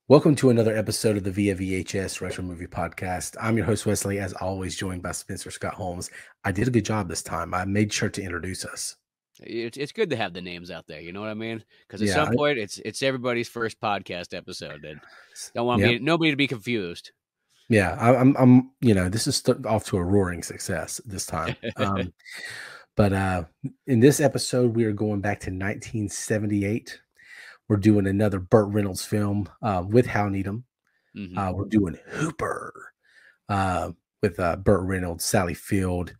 Welcome to another episode of the Via VHS Retro Movie Podcast. I'm your host, Wesley, as always, joined by Spencer Scott Holmes. I did a good job this time. I made sure to introduce us. It's good to have the names out there. You know what I mean? Because at Yeah, some point, it's everybody's first podcast episode, and don't want Yep. nobody to be confused. Yeah, I'm this is off to a roaring success this time. But in this episode, we are going back to 1978. We're doing another Burt Reynolds film with Hal Needham. Mhm. We're doing Hooper with Burt Reynolds, Sally Field,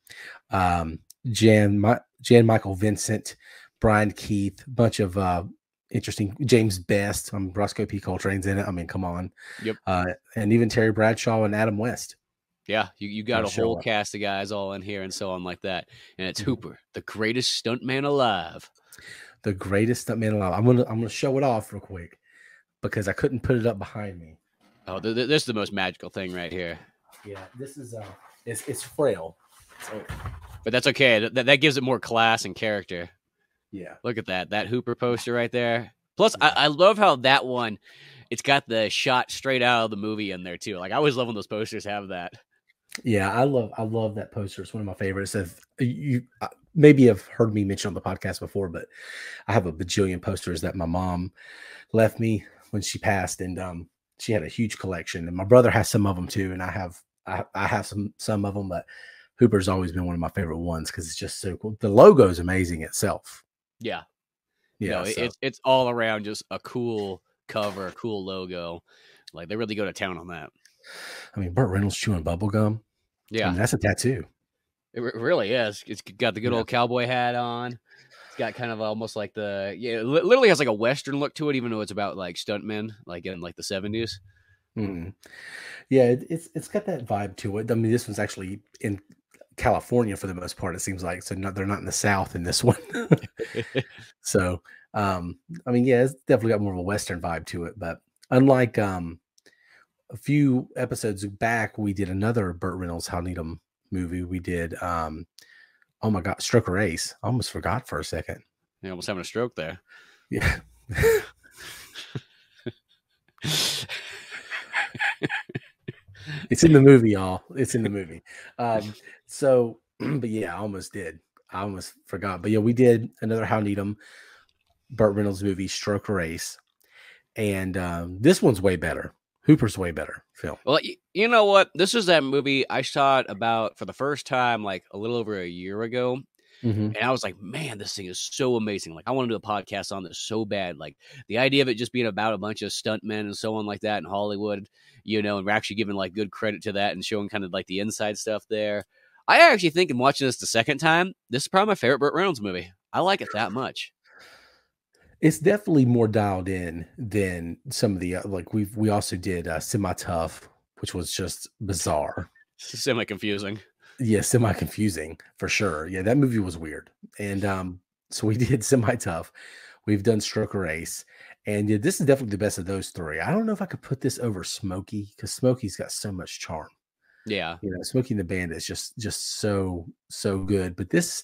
Jan Michael Vincent, Brian Keith, a bunch of interesting James Best. Roscoe P. Coltrane's in it. I mean, come on. Yep. And even Terry Bradshaw and Adam West. Yeah, you got a show whole up. cast of guys all in here and so on like that. And it's Mhm. Hooper, the greatest stuntman alive. The greatest stuntman alive. I'm gonna show it off real quick because I couldn't put it up behind me. Oh, this is the most magical thing right here. Yeah, this is it's frail. So, But that's okay. That gives it more class and character. yeah. Look at that Hooper poster right there. Plus, I love how that one, it's got the shot straight out of the movie in there too. Like I always love when those posters have that. Yeah, I love that poster. It's one of my favorites. If you maybe have heard me mention on the podcast before, but I have a bajillion posters that my mom left me when she passed, and she had a huge collection. And my brother has some of them too, and I have some of them. But Hooper's always been one of my favorite ones because it's just so cool. The logo is amazing itself. Yeah. Yeah, It's all around just a cool cover, a cool logo. Like they really go to town on that. I mean, Burt Reynolds chewing bubble gum. Yeah, I mean, that's a tattoo. it really is. It's got the good old cowboy hat on. It's got kind of almost like literally has like a Western look to it, even though it's about like stuntmen, like in like the 70s. Mm. Yeah, it's got that vibe to it. I mean, this one's actually in California for the most part. It seems like they're not in the South in this one. So, I mean, yeah, it's definitely got more of a Western vibe to it. But unlike a few episodes back, we did another Burt Reynolds Hal Needham movie. We did, oh my God, Stroker Ace. I almost forgot for a second. You're almost having a stroke there. Yeah. It's in the movie, y'all. It's in the movie. So, but yeah, I almost did. I almost forgot. But yeah, we did another Hal Needham Burt Reynolds movie, Stroker Ace. And this one's way better. Hooper's way better film. Well, you know what? This is that movie I saw it about for the first time like a little over a year ago. Mm-hmm. And I was like, man, this thing is so amazing. Like, I want to do a podcast on this so bad. Like, the idea of it just being about a bunch of stuntmen and so on like that in Hollywood, and we're actually giving like good credit to that and showing kind of like the inside stuff there. I actually think in watching this the second time, this is probably my favorite Burt Reynolds movie. I like it that much. It's definitely more dialed in than some of the like we also did Semi Tough, which was just bizarre. Semi confusing. Yeah, semi confusing for sure. Yeah, that movie was weird. And so we did Semi Tough. We've done Stroker Ace. And yeah, this is definitely the best of those three. I don't know if I could put this over Smokey because Smokey's got so much charm. Yeah. Smokey and the Bandit is just so good. But this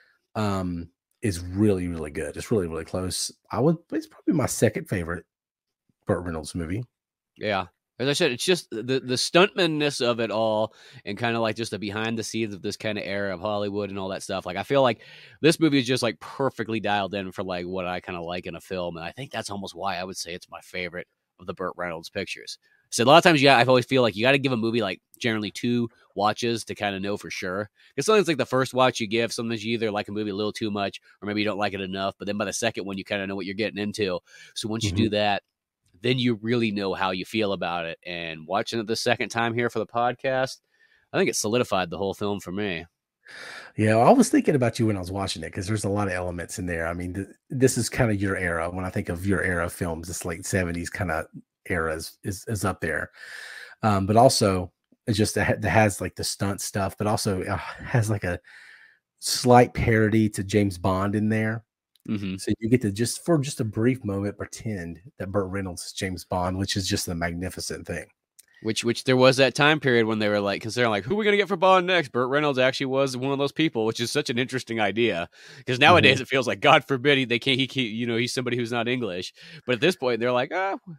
is really, really good. It's really, really close. It's probably my second favorite Burt Reynolds movie. Yeah. As I said, it's just the stuntmanness of it all and kind of like just the behind the scenes of this kind of era of Hollywood and all that stuff. Like, I feel like this movie is just like perfectly dialed in for like what I kind of like in a film. And I think that's almost why I would say it's my favorite of the Burt Reynolds pictures. So a lot of times, I always feel like you got to give a movie like generally 2 watches to kind of know for sure. Because sometimes like the first watch you give, sometimes you either like a movie a little too much or maybe you don't like it enough. But then by the second one, you kind of know what you're getting into. So once you do that, then you really know how you feel about it. And watching it the second time here for the podcast, I think it solidified the whole film for me. Yeah, I was thinking about you when I was watching it because there's a lot of elements in there. I mean, this is kind of your era. When I think of your era of films, this late 70s kind of era is up there. But also, it's just that has like the stunt stuff, but also has like a slight parody to James Bond in there. Mm-hmm. So you get to just for a brief moment pretend that Burt Reynolds is James Bond, which is just a magnificent thing. Which there was that time period when they were like considering like who are we gonna get for Bond next? Burt Reynolds actually was one of those people, which is such an interesting idea because nowadays it feels like God forbid he's somebody who's not English. But at this point they're like, we're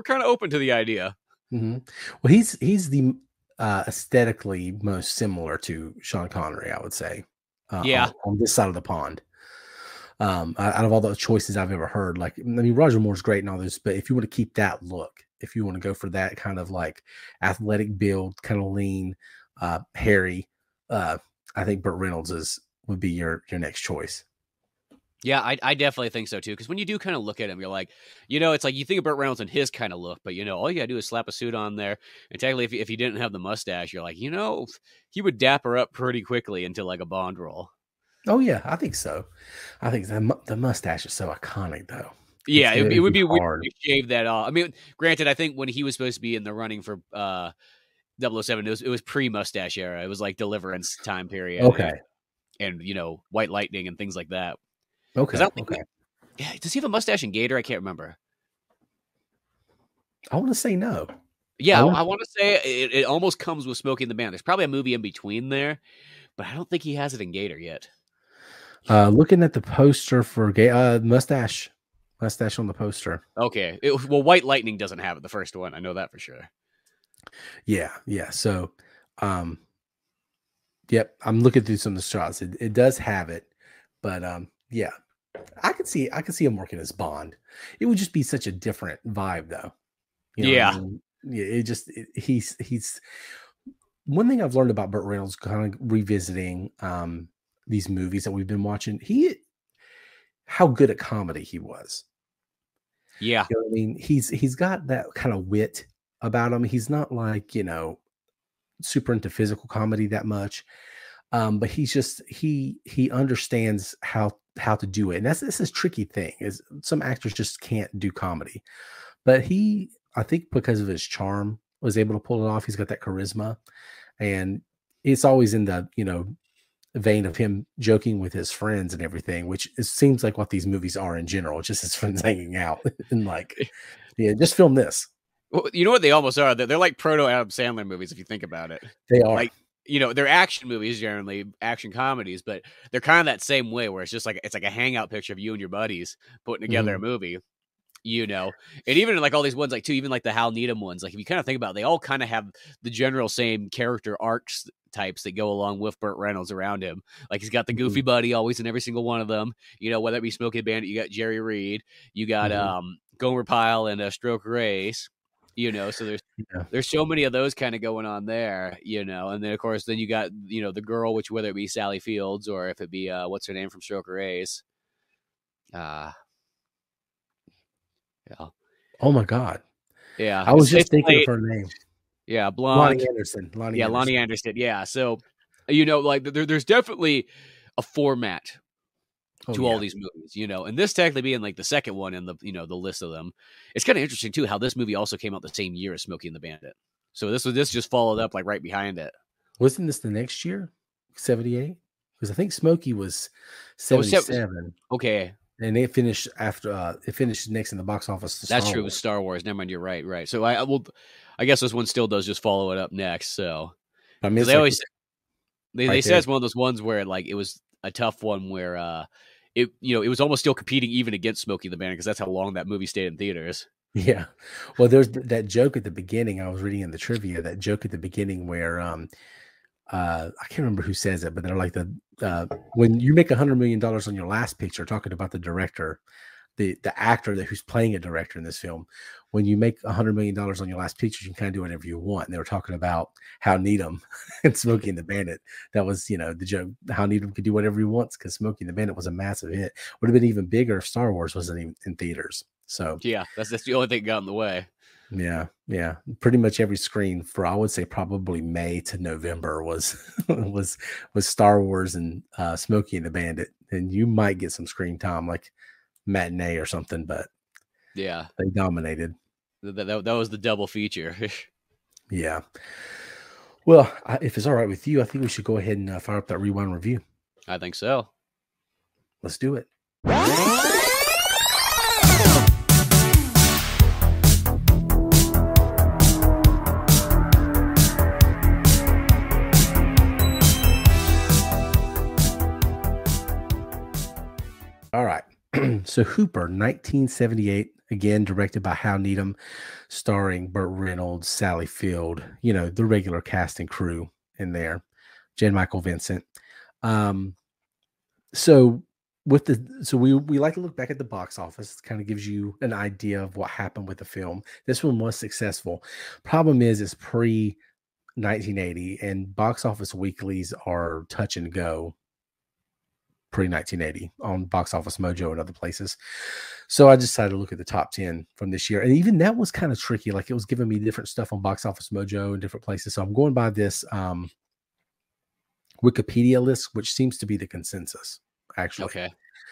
kind of open to the idea. Well, he's the aesthetically most similar to Sean Connery, I would say, Yeah. on this side of the pond. Out of all the choices I've ever heard, like, I mean, Roger Moore's great and all this, but if you want to keep that look, if you want to go for that kind of like athletic build, kind of lean, hairy, I think Burt Reynolds would be your next choice. Yeah, I definitely think so too. Because when you do kind of look at him, you're like, it's like you think of Burt Reynolds and his kind of look, but all you gotta do is slap a suit on there. And technically, if he didn't have the mustache, you're like, he would dapper up pretty quickly into like a Bond role. Oh yeah, I think so. I think the mustache is so iconic, though. Yeah, it would be weird to shave that off. I mean, granted, I think when he was supposed to be in the running for 007, it was pre-mustache era. It was like Deliverance time period. Okay. And White Lightning and things like that. Okay. Okay. Yeah, does he have a mustache in Gator? I can't remember. I want to say no. Yeah, I want to say it almost comes with Smokey and the Bandit. There's probably a movie in between there, but I don't think he has it in Gator yet. Looking at the poster for mustache on the poster. Okay. Well, White Lightning doesn't have it, the first one. I know that for sure. Yeah. So, yep, I'm looking through some of the shots. It does have it, but yeah, I could see him working as Bond. It would just be such a different vibe, though. Yeah. I mean? Yeah. He's one thing I've learned about Burt Reynolds, kind of revisiting these movies that we've been watching. How good at comedy he was. Yeah. I mean, he's got that kind of wit about him. He's not like, super into physical comedy that much. But he's just, he understands how to do it. And that's a tricky thing, is some actors just can't do comedy, but I think because of his charm, was able to pull it off. He's got that charisma, and it's always in the, vein of him joking with his friends and everything, which it seems like what these movies are in general, just his friends hanging out and like, yeah, just film this. Well, you know what they almost are? They're like proto Adam Sandler movies, if you think about it. They are. Like, they're action movies, generally action comedies, but they're kind of that same way, where it's like a hangout picture of you and your buddies putting together a movie. And even like all these ones, like too, even like the Hal Needham ones, like if you kind of think about it, they all kind of have the general same character arcs types that go along with Burt Reynolds around him. Like he's got the goofy buddy always in every single one of them. Whether it be Smokey the Bandit, you got Jerry Reed, you got Gomer Pyle and Stroker Race. So there's so many of those kind of going on there. And then of course then you got the girl, which whether it be Sally Fields or if it be what's her name from Stroker Race. Yeah. Oh my God. Yeah. I was just thinking of her name. Yeah, blonde. Lonnie Anderson. Lonnie Anderson. Yeah. So, like there's definitely a format to all these movies, and this technically being like the second one in the the list of them. It's kind of interesting too how this movie also came out the same year as Smokey and the Bandit. So this just followed up like right behind it. Wasn't this the next year, 78? Because I think Smokey was 77. Okay. And it finished after it finished next in the box office. That's true with Star Wars. Never mind, you're right. So I guess this one still does just follow it up next. So I mean, they said it's one of those ones where like it was a tough one where it was almost still competing even against Smokey the Bandit, because that's how long that movie stayed in theaters. Yeah. Well, there's that joke at the beginning. I was reading in the trivia, that joke at the beginning where I can't remember who says it, but they're like when you make $100 million on your last picture, talking about the director, the actor who's playing a director in this film, when you make $100 million on your last picture, you can kind of do whatever you want. And they were talking about Hal Needham and Smokey and the Bandit. That was, the joke. Hal Needham could do whatever he wants because Smokey and the Bandit was a massive hit. Would have been even bigger if Star Wars wasn't even in theaters. So yeah, that's the only thing that got in the way. Yeah. Pretty much every screen for, I would say, probably May to November was Star Wars and Smokey and the Bandit, and you might get some screen time like matinee or something, but yeah, they dominated. That was the double feature. Yeah. Well, if it's all right with you, I think we should go ahead and fire up that rewind review. I think so. Let's do it. All right. So Hooper, 1978, again directed by Hal Needham, starring Burt Reynolds, Sally Field, the regular cast and crew in there, Jan Michael Vincent. So we like to look back at the box office. It kind of gives you an idea of what happened with the film. This one was successful. Problem is, it's pre 1980, and box office weeklies are touch and go pre 1980 on Box Office Mojo and other places. So I decided to look at the top 10 from this year, and even that was kind of tricky. Like, it was giving me different stuff on Box Office Mojo and different places. So I'm going by this Wikipedia list, which seems to be the consensus, actually. Okay.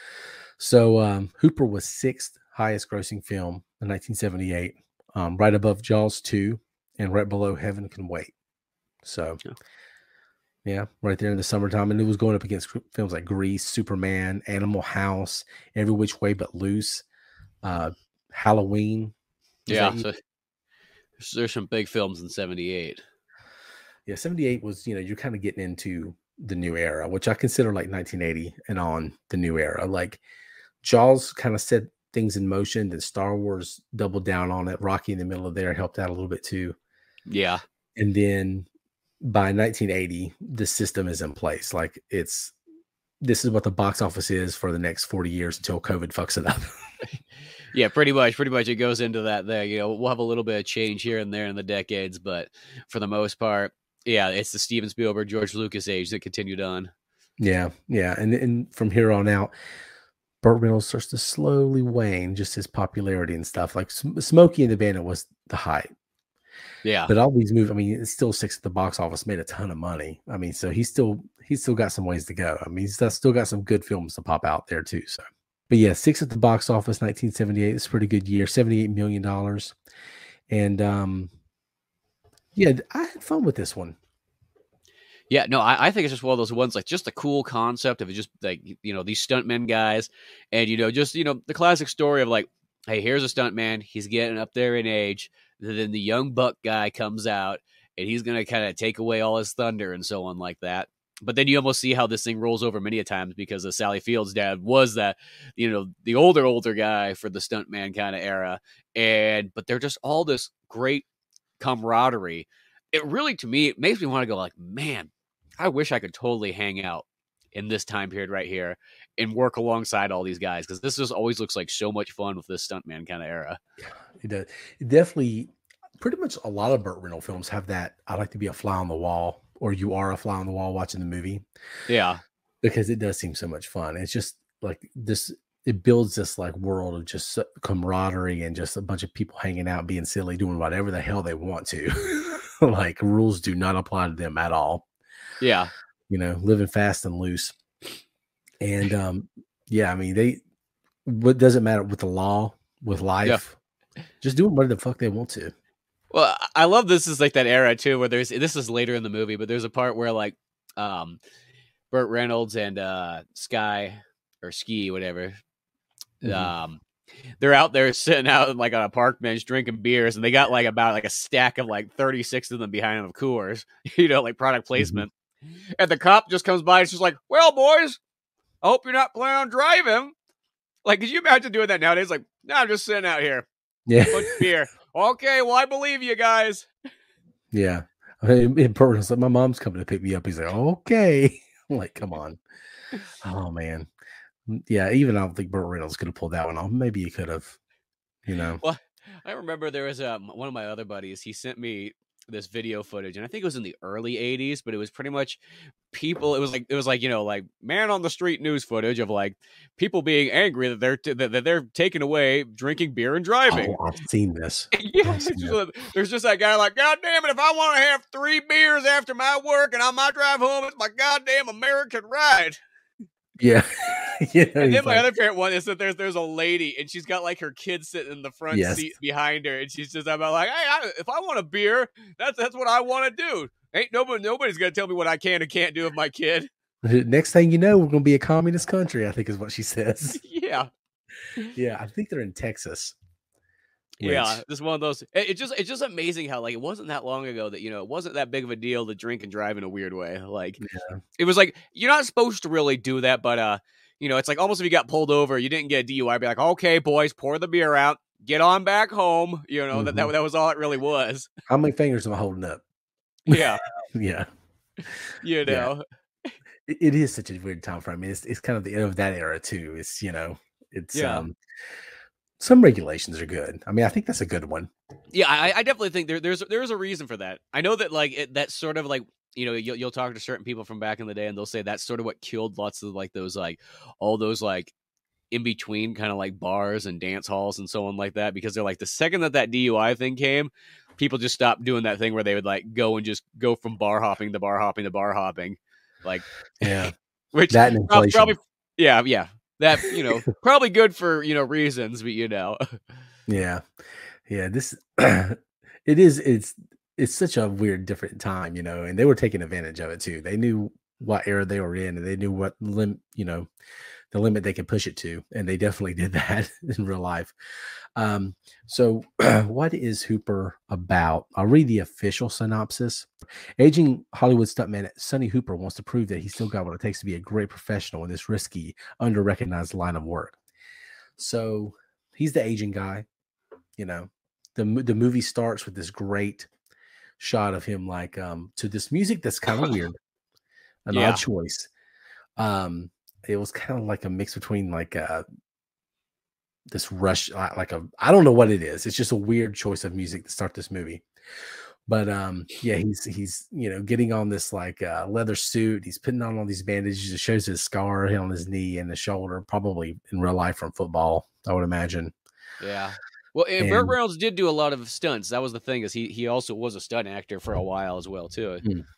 So Hooper was sixth highest grossing film in 1978, right above Jaws 2 and right below Heaven Can Wait. So yeah, right there in the summertime. And it was going up against films like Grease, Superman, Animal House, Every Which Way But Loose, Halloween. Yeah, so there's some big films in 78. Yeah, 78 was, you're kind of getting into the new era, which I consider like 1980 and on the new era. Like, Jaws kind of set things in motion, then Star Wars doubled down on it. Rocky in the middle of there helped out a little bit too. Yeah. And then by 1980, the system is in place. Like, this is what the box office is for the next 40 years until COVID fucks it up. Yeah, pretty much it goes into that there. We'll have a little bit of change here and there in the decades, but for the most part, yeah, it's the Steven Spielberg, George Lucas age that continued on. Yeah. And from here on out, Burt Reynolds starts to slowly wane just his popularity and stuff. Like Smokey and the Bandit was the height. Yeah. But all these movies, I mean, it's still six at the box office, made a ton of money. I mean, so he's still got some ways to go. I mean, he's still got some good films to pop out there too. So, but yeah, six at the box office, 1978. It's a pretty good year, $78 million. And yeah, I had fun with this one. Yeah, no, I think it's just one of those ones, like, just the cool concept of it, just like, these stuntmen guys, and, just, the classic story of like, hey, here's a stuntman, he's getting up there in age, then the young buck guy comes out, and he's going to kind of take away all his thunder and so on like that. But then you almost see how this thing rolls over many a times, because Sally Field's dad was that, the older guy for the stuntman kind of era. But they're just all this great camaraderie. It really, to me, it makes me want to go like, man, I wish I could totally hang out in this time period right here and work alongside all these guys, because this just always looks like so much fun with this stuntman kind of era. It does. It definitely, pretty much a lot of Burt Reynolds films have that. I like to be a fly on the wall, or you are a fly on the wall watching the movie. Yeah. Because it does seem so much fun. It's just like this, it builds this like world of just camaraderie and just a bunch of people hanging out, being silly, doing whatever the hell they want to. Like, rules do not apply to them at all. Yeah. Living fast and loose. And yeah, I mean, what doesn't matter with the law, with life, just doing whatever the fuck they want to. Well, I love this is like that era too, where this is later in the movie, but there's a part where like Burt Reynolds and Sky or Ski, whatever, they're out there sitting out like on a park bench drinking beers, and they got like about like a stack of like 36 of them behind them of Coors, like product placement. And the cop just comes by and it's just like, well, boys, I hope you're not planning on driving. Like, could you imagine doing that nowadays? Like, no, I'm just sitting out here. Yeah. Put beer. Okay, well, I believe you guys. Yeah. I mean, in person, like, my mom's coming to pick me up. He's like, okay. I'm like, come on. Oh, man. Yeah, even I don't think Burt Reynolds could have pulled that one off. Maybe he could have, Well, I remember there was one of my other buddies. He sent me this video footage, and I think it was in the early 80s, but it was pretty much people. It was like like man on the street news footage of like people being angry that they're taking away drinking beer and driving. Oh, I've seen this. Yeah, there's just that guy like, God damn it, if I want to have 3 beers after my work and on my drive home, it's my goddamn American right. Yeah. Yeah. And then my other favorite one is that there's a lady and she's got like her kid sitting in the front seat behind her, and she's just about like, hey, if I want a beer, that's what I want to do. Ain't nobody's gonna tell me what I can and can't do with my kid. Next thing you know, we're gonna be a communist country, I think is what she says. Yeah. Yeah, I think they're in Texas. Yeah, this is one of those. It's just amazing how like it wasn't that long ago that it wasn't that big of a deal to drink and drive in a weird way. Like it was like you're not supposed to really do that, but it's like almost if you got pulled over, you didn't get a DUI, be like, okay, boys, pour the beer out, get on back home. That was all it really was. How many fingers am I holding up? Yeah. Yeah. Yeah. It is such a weird time frame. I mean, it's kind of the end of that era too. It's it's Yeah. Some regulations are good. I mean, I think that's a good one. Yeah, I definitely think there's a reason for that. I know that like that's sort of like you'll talk to certain people from back in the day and they'll say that's sort of what killed lots of like those like all those like in between kind of like bars and dance halls and so on like that, because they're like the second that DUI thing came, people just stopped doing that thing where they would like go and just go from bar hopping to bar hopping to bar hopping, like which that and inflation. probably that probably good for reasons, but yeah this it's such a weird different time, and they were taking advantage of it too. They knew what era they were in, and they knew what the limit they could push it to, and they definitely did that in real life. So what is Hooper about? I'll read the official synopsis. Aging Hollywood stuntman Sonny Hooper wants to prove that he's still got what it takes to be a great professional in this risky, under-recognized line of work. So he's the aging guy. The movie starts with this great shot of him like to this music that's kind of weird, an odd choice. It was kind of like a mix between like this Rush, like I don't know what it is. It's just a weird choice of music to start this movie. But he's getting on this like leather suit. He's putting on all these bandages. It shows his scar on his knee and the shoulder, probably in real life from football, I would imagine. Yeah. Well, and Burt Reynolds did do a lot of stunts. That was the thing, is he also was a stunt actor for a while as well too.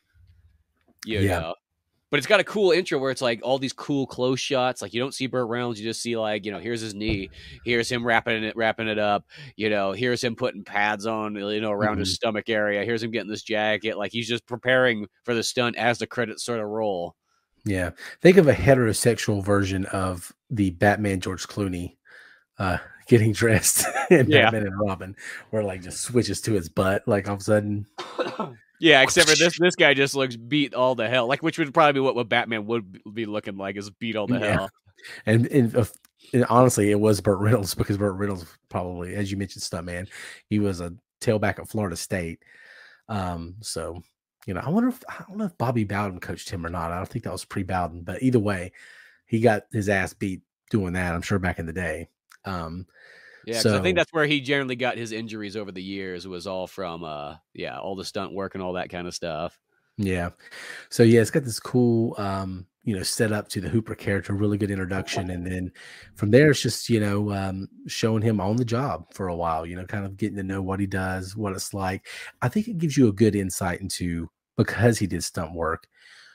But it's got a cool intro where it's like all these cool close shots. Like you don't see Burt Reynolds, you just see like here's his knee, here's him wrapping it up. Here's him putting pads on around his stomach area. Here's him getting this jacket. Like he's just preparing for the stunt as the credits sort of roll. Yeah, think of a heterosexual version of the Batman George Clooney getting dressed in Batman and Robin, where like just switches to his butt like all of a sudden. Yeah, except for this guy just looks beat all the hell. Like, which would probably be what Batman would be looking like, is beat all the hell. And honestly, it was Burt Reynolds, because Burt Reynolds probably, as you mentioned, stuntman. He was a tailback at Florida State. So I don't know if Bobby Bowden coached him or not. I don't think that was pre-Bowden, but either way, he got his ass beat doing that, I'm sure, back in the day. Yeah, because I think that's where he generally got his injuries over the years, was all from all the stunt work and all that kind of stuff. Yeah. So it's got this cool set up to the Hooper character, really good introduction, and then from there it's just showing him on the job for a while, kind of getting to know what he does, what it's like. I think it gives you a good insight into, because he did stunt work,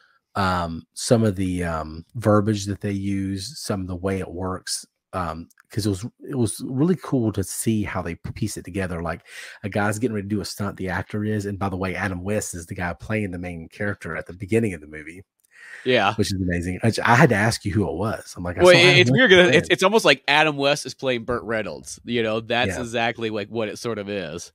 some of the verbiage that they use, some of the way it works. Because it was really cool to see how they piece it together. Like a guy's getting ready to do a stunt, the actor is, and by the way, Adam West is the guy playing the main character at the beginning of the movie. Yeah, which is amazing. I had to ask you who it was. I'm like, it's weird. It's almost like Adam West is playing Burt Reynolds. That's exactly like what it sort of is.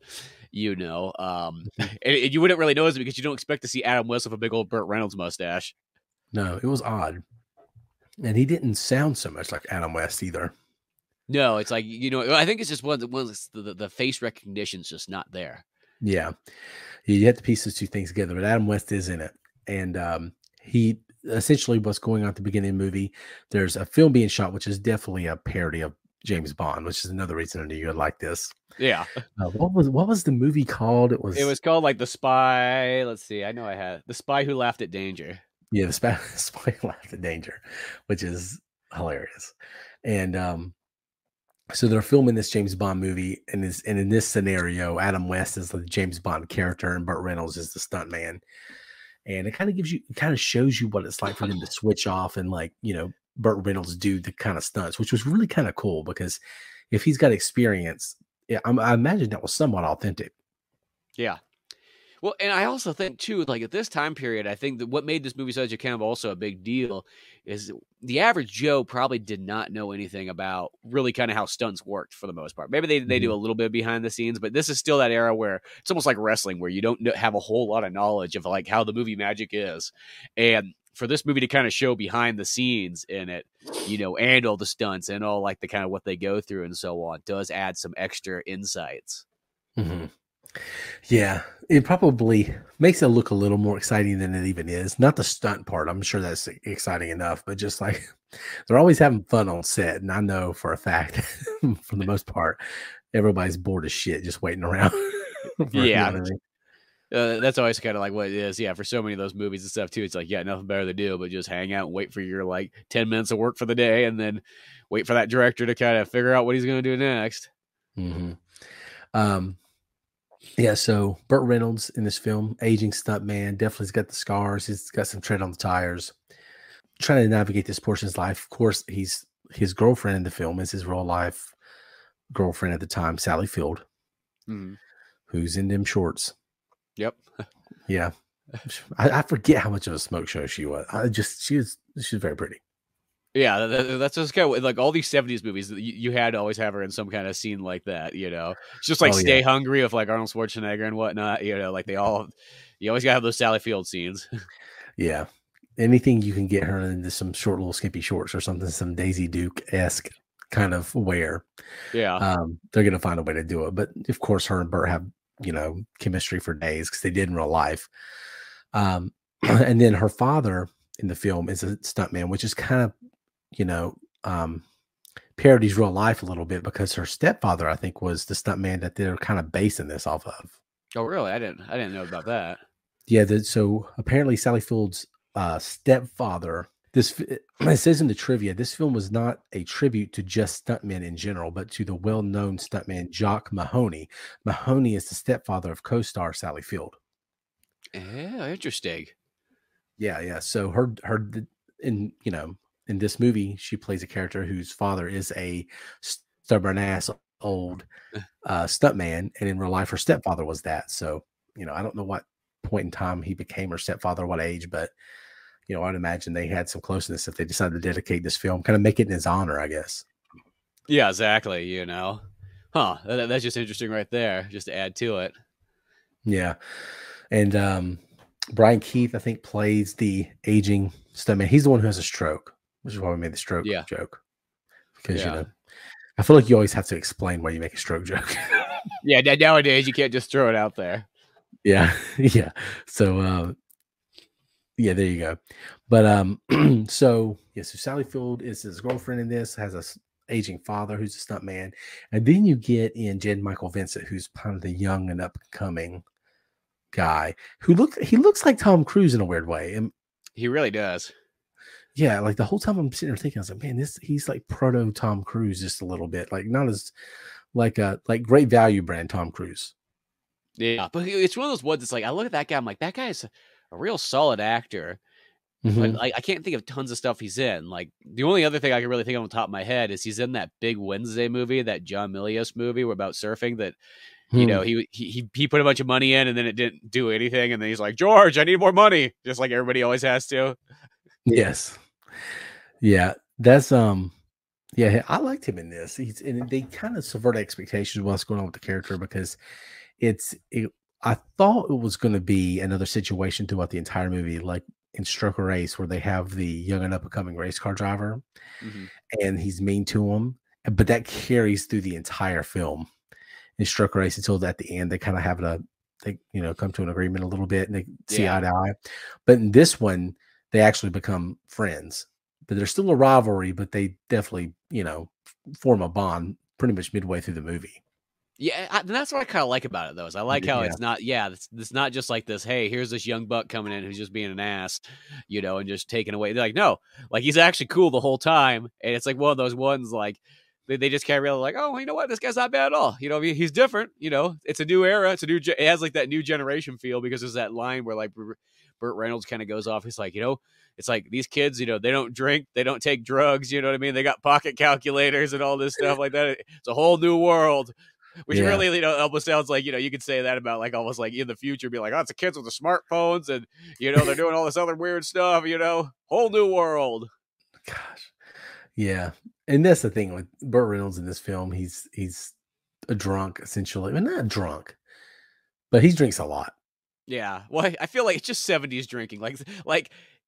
And you wouldn't really notice it because you don't expect to see Adam West with a big old Burt Reynolds mustache. No, it was odd. And he didn't sound so much like Adam West either. No, it's like, I think it's just the face recognition's just not there. Yeah. You have to piece those two things together, but Adam West is in it. And he essentially, what's going on at the beginning of the movie, there's a film being shot, which is definitely a parody of James Bond, which is another reason I knew you would like this. Yeah. What was the movie called? It was called like The Spy. Let's see. I know I had The Spy Who Laughed at Danger. Yeah, the Spy Who Laughed at Danger, which is hilarious. And so they're filming this James Bond movie, and in this scenario, Adam West is the James Bond character, and Burt Reynolds is the stunt man. And it kind of shows you what it's like for them to switch off and Burt Reynolds do the kind of stunts, which was really kind of cool, because if he's got experience, I imagine that was somewhat authentic. Yeah. Well, and I also think too, like at this time period, I think that what made this movie such a kind of also a big deal is the average Joe probably did not know anything about really kind of how stunts worked for the most part. Maybe they do a little bit behind the scenes, but this is still that era where it's almost like wrestling, where you don't have a whole lot of knowledge of like how the movie magic is. And for this movie to kind of show behind the scenes in it, and all the stunts and all like the kind of what they go through and so on, does add some extra insights. Mm-hmm. Yeah, it probably makes it look a little more exciting than it even is. Not the stunt part. I'm sure that's exciting enough, but just like they're always having fun on set. And I know for a fact, for the most part, everybody's bored as shit just waiting around. Yeah. That's always kind of like what it is. Yeah, for so many of those movies and stuff too, it's like, nothing better to do but just hang out and wait for your like 10 minutes of work for the day, and then wait for that director to kind of figure out what he's going to do next. Mm-hmm. Yeah, so Burt Reynolds in this film, aging stuntman, definitely's got the scars. He's got some tread on the tires. Trying to navigate this portion of his life. Of course, his girlfriend in the film is his real life girlfriend at the time, Sally Field, who's in them shorts. Yep. Yeah. I forget how much of a smoke show she was. She's very pretty. Yeah, that's just kind of like all these 70s movies. You had to always have her in some kind of scene like that, It's just like Stay Hungry with like Arnold Schwarzenegger and whatnot, like you always gotta have those Sally Field scenes. Yeah. Anything you can get her into some short little skimpy shorts or something, some Daisy Duke-esque kind of wear. Yeah. They're going to find a way to do it. But of course, her and Burt have, chemistry for days because they did in real life. And then her father in the film is a stuntman, which is kind of, parodies real life a little bit because her stepfather, I think, was the stuntman that they're kind of basing this off of. Oh, really? I didn't know about that. Yeah. So apparently Sally Field's stepfather, it says in the trivia, this film was not a tribute to just stuntmen in general, but to the well-known stuntman Jock Mahoney. Mahoney is the stepfather of co-star Sally Field. Yeah, interesting. Yeah. So her in this movie, she plays a character whose father is a stubborn ass old stuntman, and in real life, her stepfather was that. So I don't know what point in time he became her stepfather, what age, but I'd imagine they had some closeness if they decided to dedicate this film, kind of make it in his honor, I guess. Yeah, exactly. Huh? That's just interesting right there, just to add to it. Yeah, and Brian Keith, I think, plays the aging stuntman. He's the one who has a stroke, which is why we made the stroke joke. Because I feel like you always have to explain why you make a stroke joke. Yeah, nowadays you can't just throw it out there. Yeah. So yeah, there you go. But so Sally Field is his girlfriend in this, has a aging father who's a stuntman, and then you get in Jed Michael Vincent, who's kind of the young and upcoming guy who looks like Tom Cruise in a weird way. And he really does. Yeah, like the whole time I'm sitting there thinking, I was like, man, he's like proto Tom Cruise just a little bit, like not as like Great Value brand Tom Cruise. Yeah, but it's one of those ones. It's like I look at that guy, I'm like, that guy is a real solid actor. Mm-hmm. But I can't think of tons of stuff he's in. Like the only other thing I can really think of on top of my head is he's in that Big Wednesday movie, that John Milius movie about surfing. That he put a bunch of money in and then it didn't do anything, and then he's like, George, I need more money, just like everybody always has to. Yes. Yeah, that's yeah, I liked him in this. And they kind of subvert expectations of what's going on with the character because I thought it was going to be another situation throughout the entire movie, like in Stroker Race, where they have the young and up and coming race car driver, and he's mean to him, but that carries through the entire film in Stroker Race until at the end they kind of have they come to an agreement a little bit and they see eye to eye. But in this one, they actually become friends. But there's still a rivalry, but they definitely, form a bond pretty much midway through the movie. Yeah, that's what I kind of like about it, though. Is I like how it's not, it's not just like this. Hey, here's this young buck coming in who's just being an ass, and just taking away. They're like, no, like he's actually cool the whole time, and it's like one of those ones like they just can't really like, oh, you know what, this guy's not bad at all. He's different. It's a new era. It has like that new generation feel because there's that line where like Burt Reynolds kind of goes off. He's like, it's like these kids, they don't drink, they don't take drugs. You know what I mean? They got pocket calculators and all this stuff like that. It's a whole new world. Which really, almost sounds like, you could say that about like almost like in the future, be like, oh, it's the kids with the smartphones and, they're doing all this other weird stuff, whole new world. Gosh. Yeah. And that's the thing with Burt Reynolds in this film. He's a drunk, essentially. I mean, not drunk, but he drinks a lot. Yeah. Well, I feel like it's just 70s drinking. Like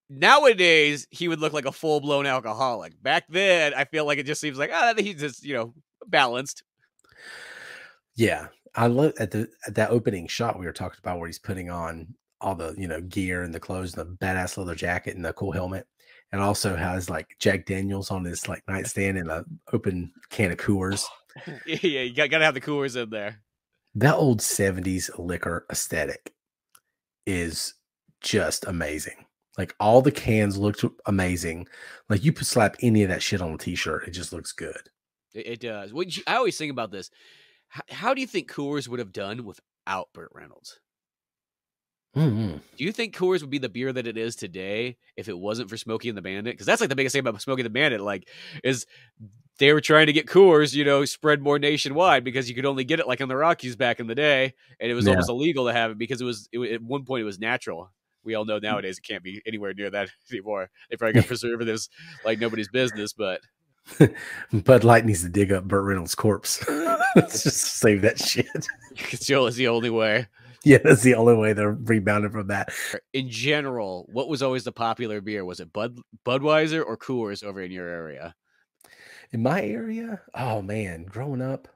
nowadays he would look like a full blown alcoholic. Back then, I feel like it just seems like he's just balanced. Yeah, I love at that opening shot we were talking about where he's putting on all the gear and the clothes, and the badass leather jacket and the cool helmet, and also has like Jack Daniels on his like nightstand and a open can of Coors. Yeah, you gotta have the Coors in there. That old 70s liquor aesthetic is just amazing. Like all the cans looked amazing. Like you could slap any of that shit on a t-shirt. It just looks good. It does. I always think about this. How do you think Coors would have done without Burt Reynolds? Mm-hmm. Do you think Coors would be the beer that it is today if it wasn't for Smokey and the Bandit? Because that's like the biggest thing about Smokey and the Bandit, like, is they were trying to get Coors, spread more nationwide because you could only get it like in the Rockies back in the day, and it was almost illegal to have it because at one point it was natural. We all know nowadays it can't be anywhere near that anymore. They probably got preservatives like nobody's business, but Bud Light needs to dig up Burt Reynolds' corpse. Let's just save that shit. It's the only way. Yeah, that's the only way they're rebounding from that. In general, what was always the popular beer? Was it Budweiser or Coors over in your area? In my area, oh man, growing up,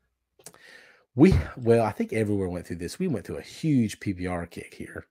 I think everywhere went through this. We went through a huge PBR kick here.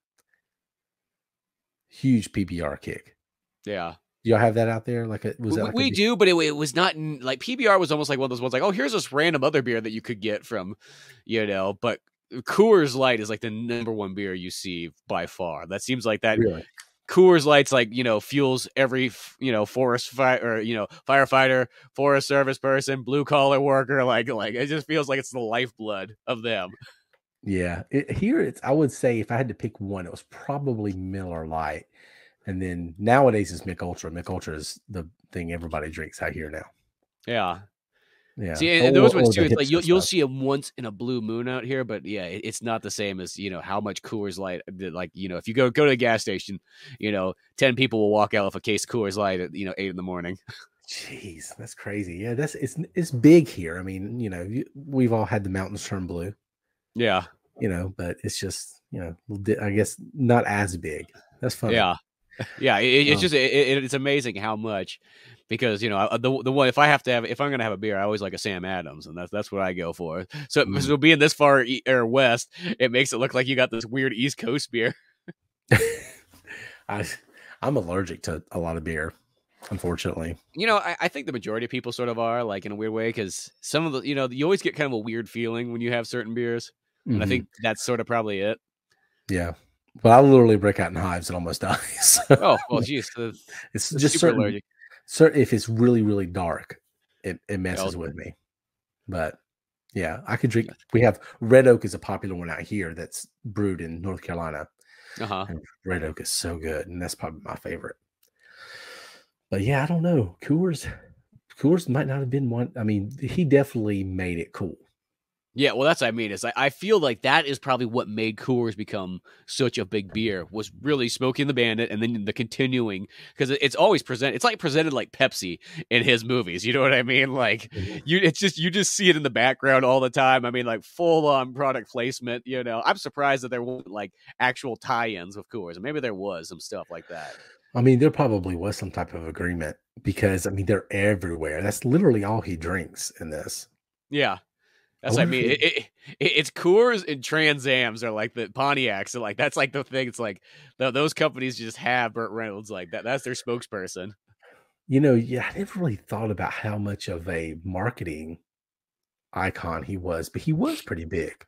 Huge PBR kick. Yeah. Do y'all have that out there? Like, we do, but it was not like PBR was almost like one of those ones like, oh, here's this random other beer that you could get from, but Coors Light is like the number one beer you see by far. That seems like that. Really? Coors Light's like, fuels every, forest fire or, firefighter, forest service person, blue collar worker. Like it just feels like it's the lifeblood of them. Yeah. I would say if I had to pick one, it was probably Miller Lite. And then nowadays it's Mick Ultra. Mick Ultra is the thing everybody drinks out here now. Yeah. Yeah. See, and those ones too, it's like you'll see them once in a blue moon out here, but yeah, it's not the same as, how much Coors Light, like, if you go to the gas station, 10 people will walk out with a case of Coors Light at, 8 in the morning. Jeez, that's crazy. Yeah, it's big here. I mean, we've all had the mountains turn blue. Yeah. But it's just, I guess not as big. That's funny. Yeah. Yeah. It's just, it's amazing how much, because, the one, if I'm going to have a beer, I always like a Sam Adams, and that's what I go for. So, so being this far or west, it makes it look like you got this weird East Coast beer. I'm allergic to a lot of beer, unfortunately. I think the majority of people sort of are, like, in a weird way, because some of the, you always get kind of a weird feeling when you have certain beers. And I think that's sort of probably it. Yeah. But I literally break out in hives and almost die. So. Oh, well, geez. It's just certain allergic. If it's really, really dark, it messes with me. But yeah, I could drink. We have Red Oak is a popular one out here that's brewed in North Carolina. And Red Oak is so good, and that's probably my favorite. But yeah, I don't know. Coors might not have been one. I mean, he definitely made it cool. Yeah, well, that's what I mean. Is I feel like that is probably what made Coors become such a big beer, was really Smokey and the Bandit, and then the continuing, because it's always presented. It's like presented like Pepsi in his movies. You know what I mean? Like you just see it in the background all the time. I mean, like full on product placement. I'm surprised that there weren't like actual tie-ins with Coors, and maybe there was some stuff like that. I mean, there probably was some type of agreement because I mean they're everywhere. That's literally all he drinks in this. Yeah. That's what I mean. It's Coors and Trans Ams are like the Pontiacs. So like that's like the thing. It's like those companies just have Burt Reynolds like that. That's their spokesperson. Yeah, I never really thought about how much of a marketing icon he was, but he was pretty big.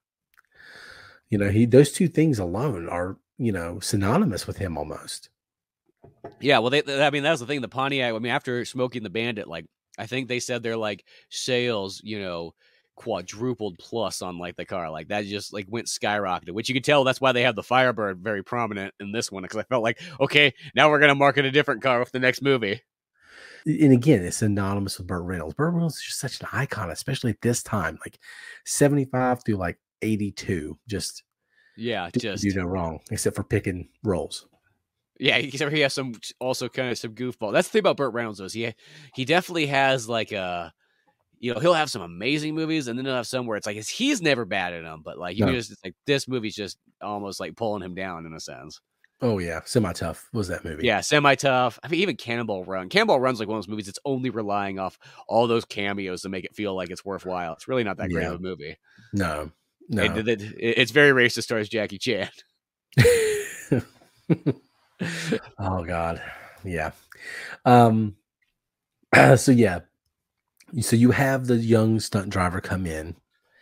Those two things alone are synonymous with him almost. Yeah, well, I mean that was the thing. The Pontiac. I mean, after Smokey and the Bandit, like I think they said their like sales, quadrupled plus on like the car, like that just like went skyrocketed, which you could tell that's why they have the Firebird very prominent in this one, because I felt like, okay, now we're gonna market a different car with the next movie. And again, it's synonymous with Burt Reynolds. Burt Reynolds is just such an icon, especially at this time, like 75 through like 82. Just do no wrong except for picking roles. Yeah, except he has some goofball. That's the thing about Burt Reynolds is he definitely has like a. He'll have some amazing movies, and then he'll have some where it's like he's never bad at them, but like it's like this movie's just almost like pulling him down in a sense. Oh yeah, Semi Tough was that movie. Yeah, Semi Tough. I mean, even Cannonball Run. Cannonball Run's like one of those movies that's only relying off all those cameos to make it feel like it's worthwhile. It's really not that great of Yeah. a movie. No. And No. it's very racist stars Jackie Chan. Oh God. Yeah. So yeah. So you have the young stunt driver come in.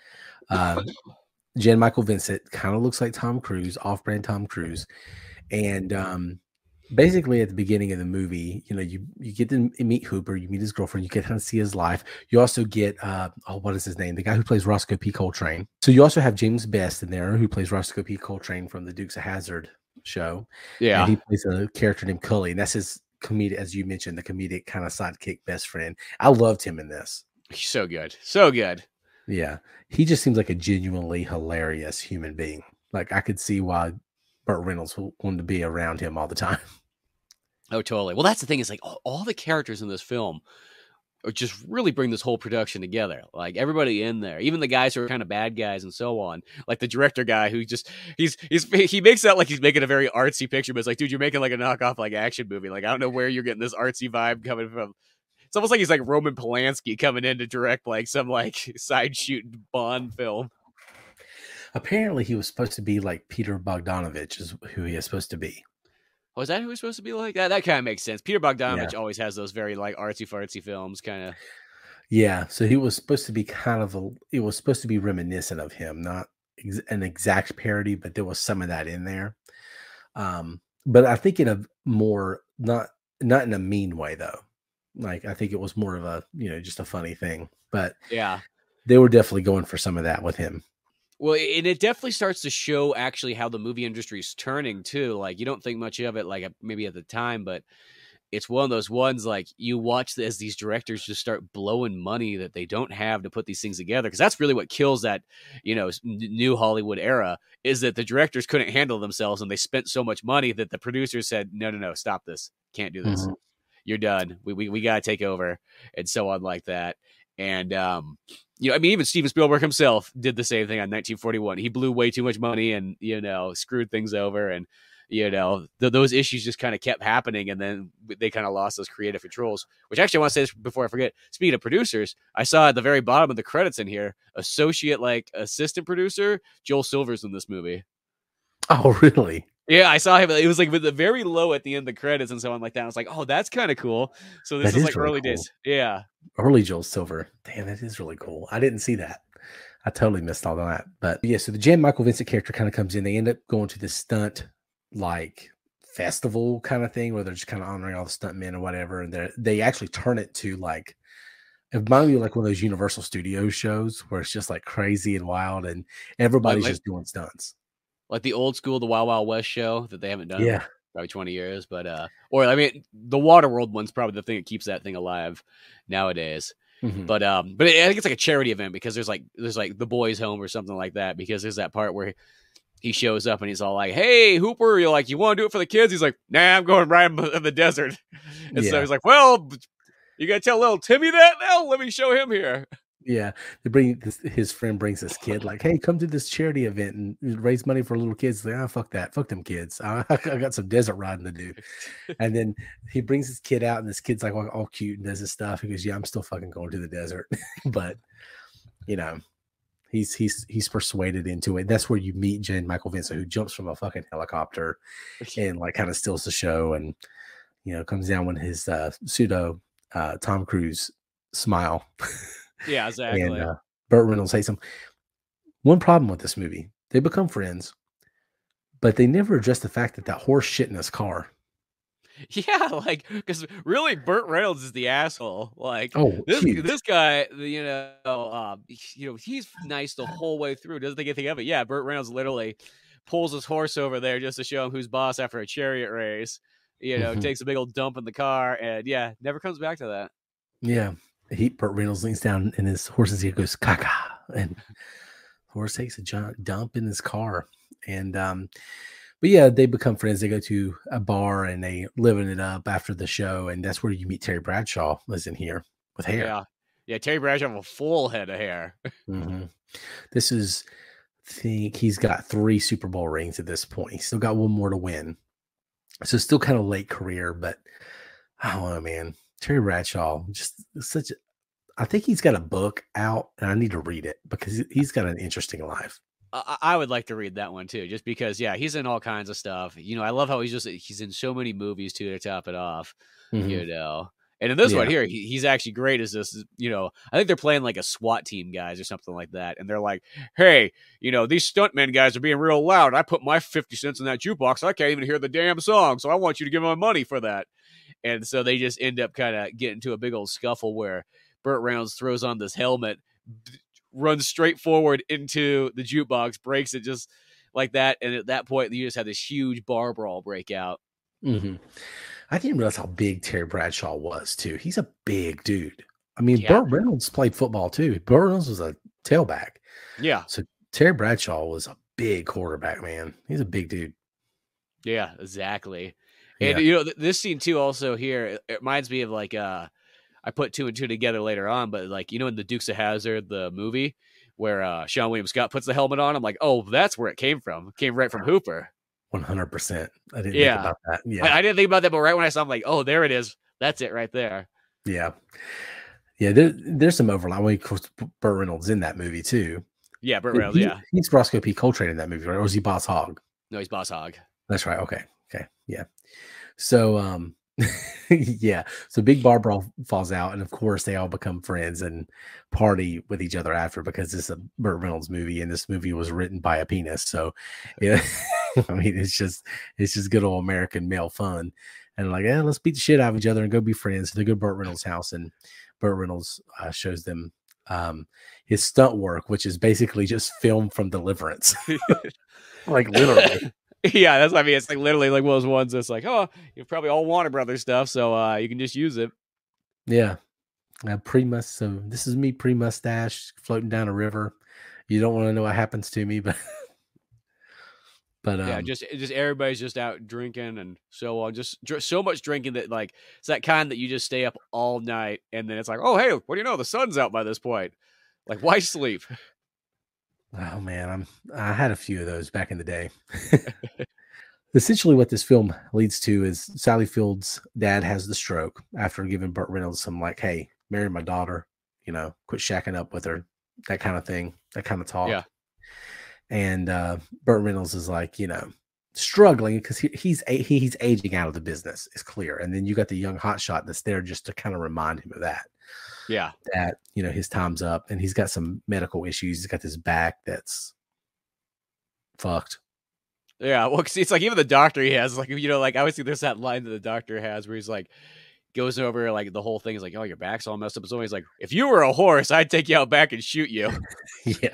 Jan Michael Vincent kind of looks like Tom Cruise, off-brand Tom Cruise, and basically at the beginning of the movie, you get to meet Hooper, you meet his girlfriend, you get to kind of see his life. You also get what is his name? The guy who plays Roscoe P. Coltrane. So you also have James Best in there, who plays Roscoe P. Coltrane from the Dukes of Hazzard show. Yeah, and he plays a character named Cully, and that's his comedic, as you mentioned, the comedic kind of sidekick best friend. I loved him in this. he's so good, so good. Yeah, he just seems like a genuinely hilarious human being. Like I could see why Burt Reynolds wanted to be around him all the time. Oh, totally. Well, that's the thing is like all the characters in this film are just really bring this whole production together. Like everybody in there, even the guys who are kind of bad guys and so on. Like the director guy who just he makes out like he's making a very artsy picture, but it's like, dude, you're making like a knockoff like action movie. Like I don't know where you're getting this artsy vibe coming from. It's almost like he's like Roman Polanski coming in to direct like some like side shoot Bond film. Apparently, he was supposed to be like Peter Bogdanovich, is who he is supposed to be. Was that who he's supposed to be like? That kind of makes sense. Peter Bogdanovich Yeah. always has those very like artsy fartsy films, kind of. Yeah, so he was supposed to be it was supposed to be reminiscent of him, not an exact parody, but there was some of that in there. But I think in a more not in a mean way though. Like I think it was more of a just a funny thing. But Yeah. they were definitely going for some of that with him. Well, and it definitely starts to show actually how the movie industry is turning too. Like you don't think much of it, like maybe at the time, but it's one of those ones like you watch as these directors just start blowing money that they don't have to put these things together. Because that's really what kills that, new Hollywood era is that the directors couldn't handle themselves and they spent so much money that the producers said, no, stop this. Can't do this. Mm-hmm. You're done. We got to take over and so on like that. And, even Steven Spielberg himself did the same thing on 1941. He blew way too much money and, screwed things over. And, those issues just kind of kept happening. And then they kind of lost those creative controls, which actually I want to say this before I forget. Speaking of producers, I saw at the very bottom of the credits in here, assistant producer, Joel Silver's in this movie. Oh, really? Yeah, I saw him. It was like with the very low at the end of the credits and so on like that. I was like, oh, that's kind of cool. So this is like really early cool. days. Yeah. Early Joel Silver. Damn, that is really cool. I didn't see that. I totally missed all that. But yeah, so the Jan Michael Vincent character kind of comes in. They end up going to this stunt like festival kind of thing where they're just kind of honoring all the stuntmen or whatever. And they actually turn it to like, it reminds me of like one of those Universal Studios shows where it's just like crazy and wild and everybody's just doing stunts. Like the old school, the Wild Wild West show that they haven't done in probably 20 years. But, the Waterworld one's probably the thing that keeps that thing alive nowadays. Mm-hmm. But I think it's like a charity event because there's like the boys' home or something like that, because there's that part where he shows up and he's all like, "Hey, Hooper, you're like, you want to do it for the kids?" He's like, "Nah, I'm going right in the desert." And so he's like, "Well, you got to tell little Timmy that now? Let me show him here." Yeah, his friend brings this kid like, "Hey, come to this charity event and raise money for little kids." He's like, fuck that, fuck them kids. I got some desert riding to do. And then he brings his kid out, and this kid's like all cute and does his stuff. He goes, "Yeah, I'm still fucking going to the desert," but he's persuaded into it. That's where you meet Jan Michael Vincent, who jumps from a fucking helicopter and like kind of steals the show, and comes down when his pseudo Tom Cruise smile. Yeah, exactly. And Burt Reynolds hates him. One problem with this movie, they become friends, but they never address the fact that horse shit in his car. Yeah, like, because really Burt Reynolds is the asshole. Like, this guy, he's nice the whole way through. Doesn't think anything of it. Yeah, Burt Reynolds literally pulls his horse over there just to show him who's boss after a chariot race. Takes a big old dump in the car, and yeah, never comes back to that. Yeah. Burt Reynolds leans down in his horse's ear, goes caca, and the horse takes a giant dump in his car. And but yeah, they become friends. They go to a bar and they living it up after the show, and that's where you meet Terry Bradshaw, was in here with hair. Yeah, Terry Bradshaw with a full head of hair. Mm-hmm. This is, I think he's got 3 Super Bowl rings at this point. He's still got one more to win. So still kind of late career, but I don't know, man. Terry Bradshaw, just such. I think he's got a book out, and I need to read it because he's got an interesting life. I would like to read that one too, just because, yeah, he's in all kinds of stuff. I love how he's in so many movies too to top it off. Hmm. And in this one Yeah, here, he's actually great as this. I think they're playing like a SWAT team guys or something like that, and they're like, "Hey, these stuntmen guys are being real loud. I put my 50 cents in that jukebox. I can't even hear the damn song, so I want you to give my money for that." And so they just end up kind of getting into a big old scuffle where Burt Reynolds throws on this helmet, runs straight forward into the jukebox, breaks it just like that. And at that point, you just have this huge bar brawl break out. hmm I didn't realize how big Terry Bradshaw was too. He's a big dude. I mean, Yeah. Burt Reynolds played football too. Burt Reynolds was a tailback, Yeah. so Terry Bradshaw was a big quarterback. Man, he's a big dude. Yeah, exactly. And Yeah. this scene too, also here, it reminds me of like I put two and two together later on, but like in the Dukes of Hazzard, the movie where Sean William Scott puts the helmet on, I'm like, oh, that's where it came from. It came right from Hooper. 100%. I didn't think Yeah, about that. Yeah. I didn't think about that, but right when I saw, I'm like, oh, there it is. That's it right there. Yeah. Yeah. There's some overlap. Well, of course, Burt Reynolds in that movie too. Yeah, Burt Reynolds. Yeah, He's Roscoe P. Coltrane in that movie, right? Or is he Boss Hogg? no, he's Boss Hogg. That's right. Okay. Okay. Yeah. So, yeah. So Big Bar Brawl falls out, and of course they all become friends and party with each other after because this is a Burt Reynolds movie, and this movie was written by a penis. So, yeah, I mean, it's just good old American male fun, and like, let's beat the shit out of each other and go be friends. So they go to Burt Reynolds' house, and Burt Reynolds shows them his stunt work, which is basically just film from Deliverance, like literally. Yeah, that's what I mean. It's like literally like one of those ones that's like, oh, you've probably all Warner Brothers stuff, so you can just use it. Yeah. So this is me pre-mustache floating down a river. You don't want to know what happens to me, but Yeah, just everybody's just out drinking and so on. Just so much drinking that like it's that kind that you just stay up all night and then it's like, oh hey, what do you know? The sun's out by this point. Like, why sleep? oh man, I had a few of those back in the day. Essentially, what this film leads to is Sally Field's dad has the stroke after giving Burt Reynolds some like, "Hey, marry my daughter," quit shacking up with her, that kind of thing, that kind of talk. Yeah. And Burt Reynolds is like, struggling because he's aging out of the business. It's clear. And then you got the young hotshot that's there just to kind of remind him of that. Yeah. That his time's up, and he's got some medical issues. He's got this back that's fucked. Yeah, well, cause it's like even the doctor he has, like like I always see there's that line that the doctor has where he's like goes over like the whole thing is like, oh, your back's all messed up. So he's like, if you were a horse, I'd take you out back and shoot you. Yeah.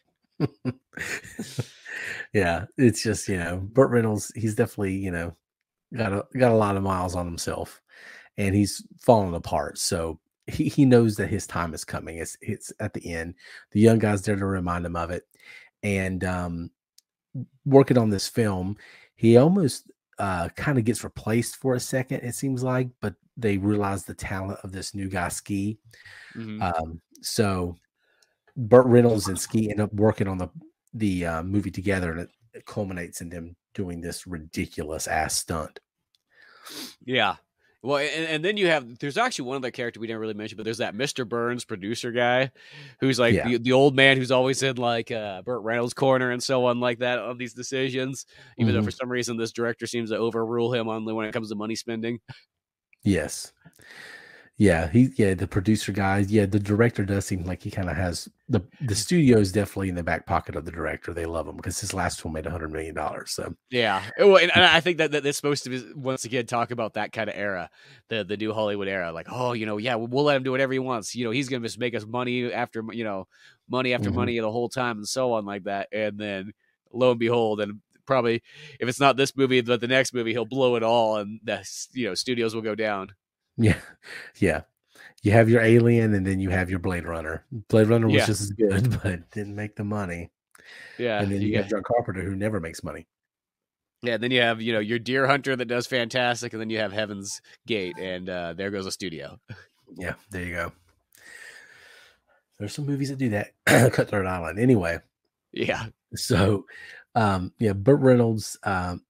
Yeah, it's just Burt Reynolds. He's definitely got a lot of miles on himself, and he's falling apart. So he knows that his time is coming. It's at the end. The young guy's there to remind him of it, and working on this film, he almost kind of gets replaced for a second. It seems like, but they realize the talent of this new guy, Ski. Mm-hmm. So Burt Reynolds and Ski end up working on the movie together, and it culminates in them doing this ridiculous ass stunt. Yeah. Well, and then there's actually one other character we didn't really mention, but there's that Mr. Burns producer guy who's like the old man who's always in like Burt Reynolds' corner and so on like that on these decisions, even though for some reason this director seems to overrule him on when it comes to money spending. Yes. Yeah, the producer guy. Yeah, the director does seem like he kind of has the studio is definitely in the back pocket of the director. They love him because his last film made $100 million. So yeah, well, and I think that it's supposed to be once again talk about that kind of era, the new Hollywood era. Like, oh, yeah, we'll let him do whatever he wants. He's gonna just make us money after money after money the whole time and so on like that. And then lo and behold, and probably if it's not this movie, but the next movie, he'll blow it all, and the studios will go down. Yeah. Yeah. You have your Alien and then you have your Blade Runner. Blade Runner was just as good, but didn't make the money. Yeah. And then you have John Carpenter who never makes money. Yeah. Then you have, your Deer Hunter that does fantastic. And then you have Heaven's Gate and there goes a studio. Yeah. There you go. There's some movies that do that. Cutthroat Island. Anyway. Yeah. So, Burt Reynolds,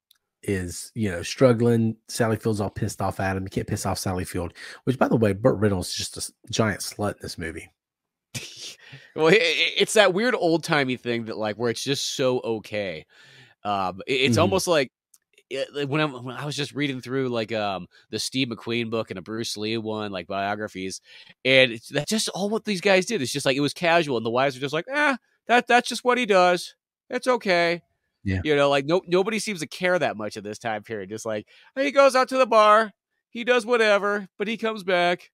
is, struggling. Sally Field's all pissed off at him. You can't piss off Sally Field, which, by the way, Burt Reynolds is just a giant slut in this movie. Well, it's that weird old timey thing that like where it's just so okay. It's almost like when I was just reading through like the Steve McQueen book and a Bruce Lee one, like biographies, and that's just all what these guys did. It's just like it was casual, and the wives were just like, that's just what he does. It's okay. Yeah. Like nobody seems to care that much at this time period. Just like he goes out to the bar, he does whatever, but he comes back.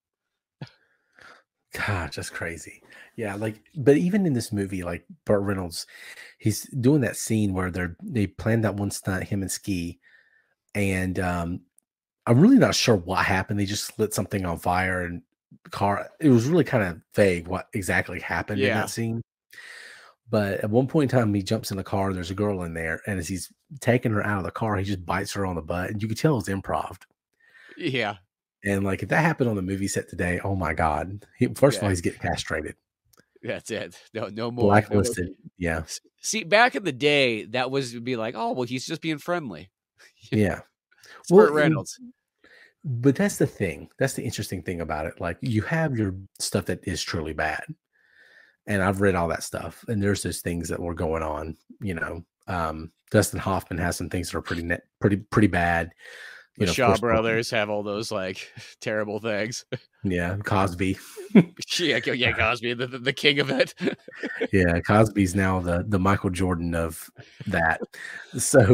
Gosh, that's crazy. Yeah, but even in this movie, like Burt Reynolds, he's doing that scene where they planned that one stunt, him and Ski, and I'm really not sure what happened. They just lit something on fire, and the car. It was really kind of vague what exactly happened in that scene. But at one point in time, he jumps in the car. There's a girl in there, and as he's taking her out of the car, he just bites her on the butt, and you could tell it was improv. Yeah. And like if that happened on the movie set today, oh my God! First of all, he's getting castrated. That's it. No more. Blacklisted. No more. Yeah. See, back in the day, that would be like, oh well, he's just being friendly. Yeah. Burt Reynolds. But that's the thing. That's the interesting thing about it. Like you have your stuff that is truly bad. And I've read all that stuff. And there's those things that were going on, Dustin Hoffman has some things that are pretty bad. The Shaw brothers have all those like terrible things. Yeah, Cosby. yeah, Cosby, the king of it. Yeah, Cosby's now the Michael Jordan of that. So,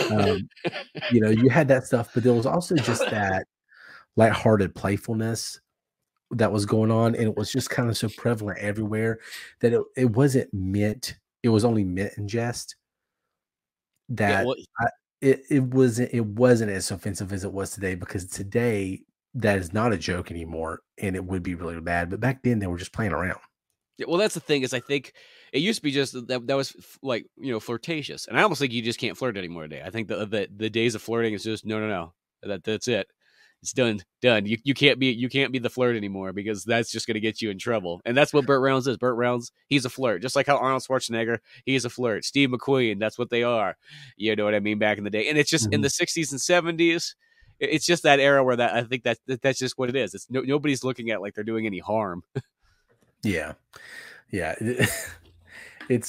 you had that stuff, but there was also just that lighthearted playfulness that was going on, and it was just kind of so prevalent everywhere that it wasn't meant. It was only meant in jest. That. Yeah, It wasn't as offensive as it was today, because today that is not a joke anymore, and it would be really bad. But back then they were just playing around. Yeah, well, that's the thing is I think it used to be just that was like flirtatious, and I almost think you just can't flirt anymore today. I think the days of flirting is just no that's it. It's done. You can't be the flirt anymore, because that's just going to get you in trouble. And that's what Burt Reynolds is. Burt Reynolds, he's a flirt. Just like how Arnold Schwarzenegger, he's a flirt. Steve McQueen, that's what they are. You know what I mean? Back in the day. And it's just in the 60s and 70s, it's just that era where I think that's just what it is. It's nobody's looking at like they're doing any harm. Yeah. Yeah. It's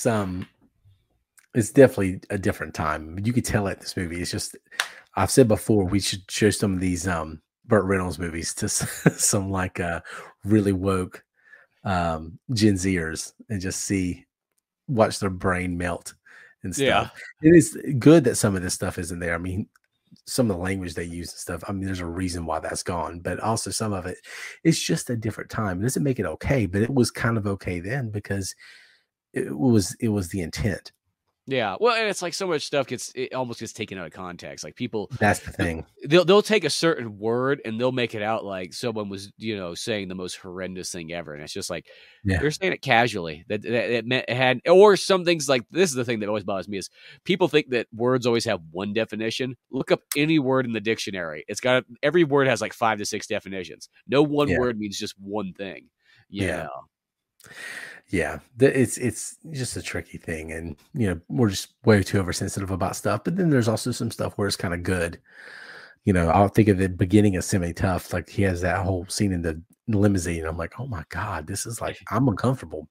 definitely a different time. You could tell it in this movie. It's just, I've said before, we should show some of these Burt Reynolds movies to some like really woke Gen Zers and just watch their brain melt and stuff. Yeah. It is good that some of this stuff isn't there. I mean, some of the language they use and stuff, I mean, there's a reason why that's gone, but also some of it's just a different time. It doesn't make it okay, but it was kind of okay then because it was the intent. Yeah, well, and it's like so much stuff almost gets taken out of context. Like people, that's the thing. They'll take a certain word and they'll make it out like someone was, saying the most horrendous thing ever, and it's just like they're saying it casually. That it had, or some things like this is the thing that always bothers me is people think that words always have one definition. Look up any word in the dictionary; every word has like 5 to 6 definitions. No one word means just one thing. Yeah. Yeah, it's just a tricky thing, and we're just way too oversensitive about stuff. But then there's also some stuff where it's kind of good. I'll think of the beginning of Semi-Tough, like he has that whole scene in the limousine. I'm like, oh my God, this is like I'm uncomfortable.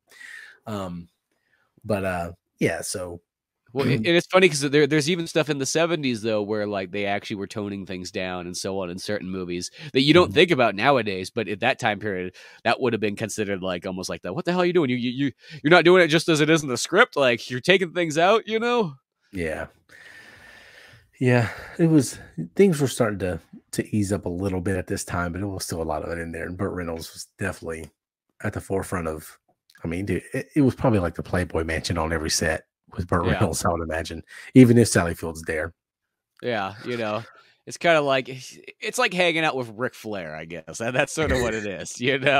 Yeah, so. Well, and it's funny because there's even stuff in the 70s though where like they actually were toning things down and so on in certain movies that you don't think about nowadays, but at that time period that would have been considered like almost like that. What the hell are you doing? You're not doing it just as it is in the script. Like you're taking things out, Yeah, things were starting to ease up a little bit at this time, but it was still a lot of it in there. And Burt Reynolds was definitely at the forefront of. I mean, dude, it was probably like the Playboy Mansion on every set. With Burt Reynolds, I would imagine, even if Sally Field's there. Yeah, it's kind of like it's like hanging out with Ric Flair, I guess. That's sort of what it is,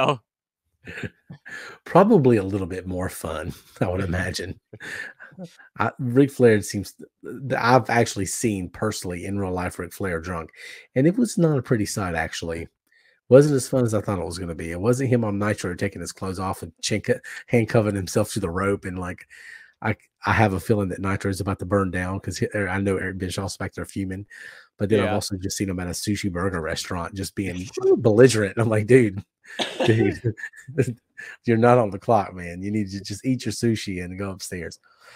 Probably a little bit more fun, I would imagine. Ric Flair seems. I've actually seen personally in real life Ric Flair drunk, and it was not a pretty sight. Actually, wasn't as fun as I thought it was going to be. It wasn't him on Nitro taking his clothes off and handcuffing himself to the rope and like. I I have a feeling that Nitro is about to burn down because I know Eric Bischoff's back there fuming, but then I've Yeah. also just seen him at a sushi burger restaurant just being belligerent. I'm like, dude, you're not on the clock, man. You need to just eat your sushi and go upstairs.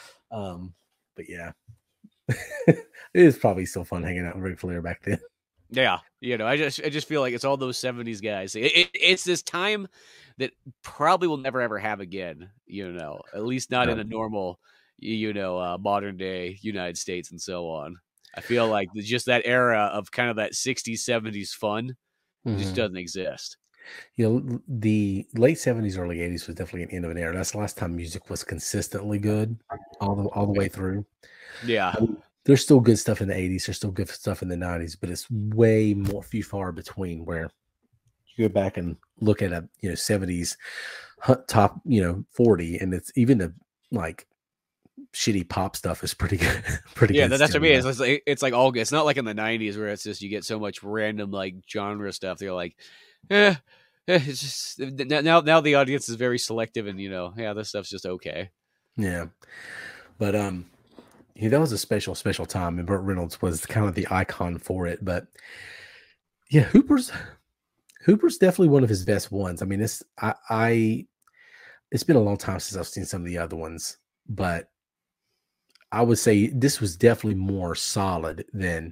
But yeah, it is probably still fun hanging out with Ric Flair back then. Yeah, I just feel like it's all those '70s guys. It's this time that probably will never ever have again. At least not in a normal, modern day United States and so on. I feel like just that era of kind of that '60s '70s fun just doesn't exist. The late 70s, early 80s was definitely an end of an era. That's the last time music was consistently good all the way through. Yeah. There's still good stuff in the 80s. There's still good stuff in the 90s, but it's way more few far between where you go back and look at a 70s top 40, and it's even the like shitty pop stuff is pretty good. Yeah, good that's what I mean. It's like all good. It's not like in the '90s where it's just you get so much random like genre stuff. They're like, it's just now the audience is very selective, and this stuff's just okay. Yeah, but that was a special time, and Burt Reynolds was kind of the icon for it. But yeah, Hooper's definitely one of his best ones. I mean, it's been a long time since I've seen some of the other ones, but I would say this was definitely more solid than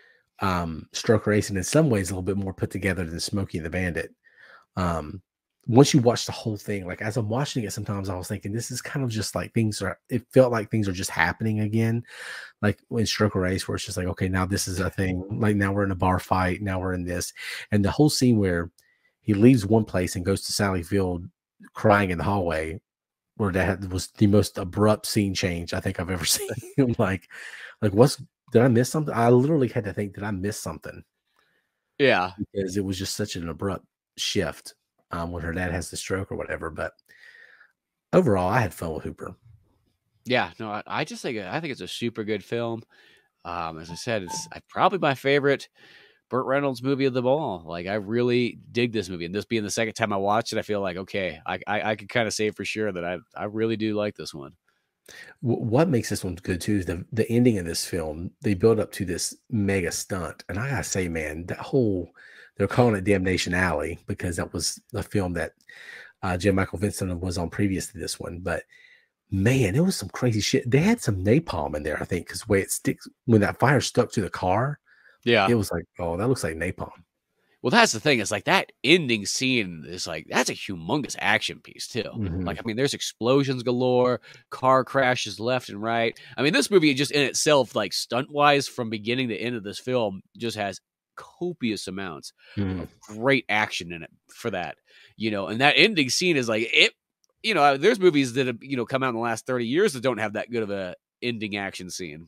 Stroker Ace, and in some ways a little bit more put together than Smokey and the Bandit. Once you watch the whole thing, like as I'm watching it, sometimes I was thinking this is kind of just like it felt like things are just happening again. Like in Stroker Ace, where it's just like, okay, now this is a thing. Like now we're in a bar fight. Now we're in this. And the whole scene where he leaves one place and goes to Sally Field crying in the hallway, where that was the most abrupt scene change I think I've ever seen. like did I miss something? I literally had to think, did I miss something? Yeah. Because it was just such an abrupt shift when her dad has the stroke or whatever. But overall, I had fun with Hooper. Yeah, no, I think it's a super good film. As I said, it's probably my favorite Burt Reynolds movie of them all. Like I really dig this movie, and this being the second time I watched it, I feel like okay, I could kind of say for sure that I really do like this one. What makes this one good too is the ending of this film. They build up to this mega stunt, and I gotta say, man, they're calling it Damnation Alley because that was the film that J. Michael Vincent was on previous to this one. But man, it was some crazy shit. They had some napalm in there, I think, because the way it sticks when that fire stuck to the car. Yeah, it was like, oh, that looks like napalm. Well, that's the thing. It's like that ending scene is like that's a humongous action piece too. Like, I mean, there's explosions galore, car crashes left and right. I mean, this movie just in itself, like stunt wise, from beginning to end of this film, just has copious amounts of great action in it for that. And that ending scene is like it. There's movies that have come out in the last 30 years that don't have that good of a ending action scene.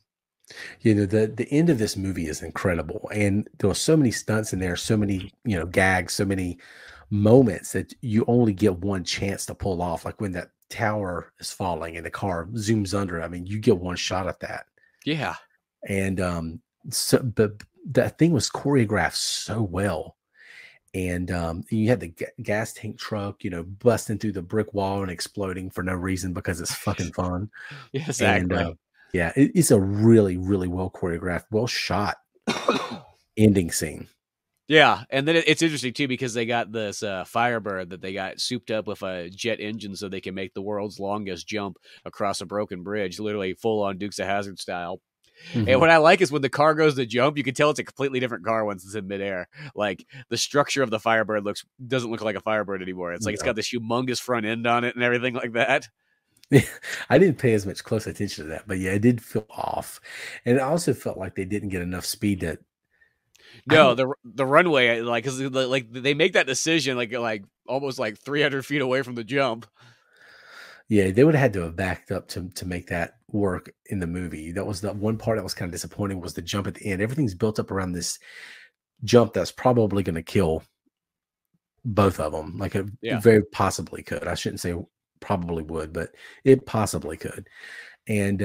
The end of this movie is incredible, and there were so many stunts in there, so many gags, so many moments that you only get one chance to pull off. Like when that tower is falling and the car zooms under, I mean, you get one shot at that. Yeah, and but that thing was choreographed so well, and you had the gas tank truck, busting through the brick wall and exploding for no reason because it's fucking fun. Yeah, exactly. And, yeah, it's a really, really well choreographed, well shot ending scene. Yeah, and then it's interesting too because they got this Firebird that they got souped up with a jet engine so they can make the world's longest jump across a broken bridge, literally full on Dukes of Hazzard style. And what I like is when the car goes to jump, you can tell it's a completely different car once it's in midair. Like the structure of the Firebird doesn't look like a Firebird anymore. It's like it's got this humongous front end on it and everything like that. I didn't pay as much close attention to that, but yeah, it did feel off, and it also felt like they didn't get enough speed to. No, the runway, like, because like they make that decision like almost like 300 feet away from the jump. Yeah, they would have had to have backed up to make that work in the movie. That was the one part that was kind of disappointing was the jump at the end. Everything's built up around this jump that's probably going to kill both of them. Like it very possibly could. I shouldn't say probably would, but it possibly could. And